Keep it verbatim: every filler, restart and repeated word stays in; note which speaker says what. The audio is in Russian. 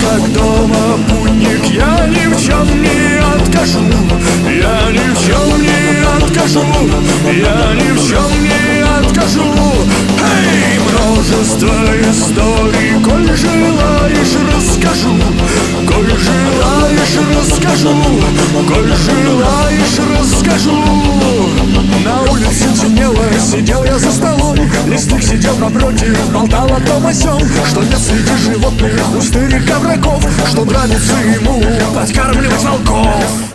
Speaker 1: как дома путник, я ни в чем не откажу. Я ни в чем не откажу, я ни в чем не откажу. Эй, множество историй, коль желаешь, расскажу. Коль желаешь, расскажу. Коль желаешь, расскажу. На улице темнело, сидел я за столом. Лесник сидел напротив, болтал о том о сём, что нет среди животных пустырей ковраков, что нравится ему подкармливать волков.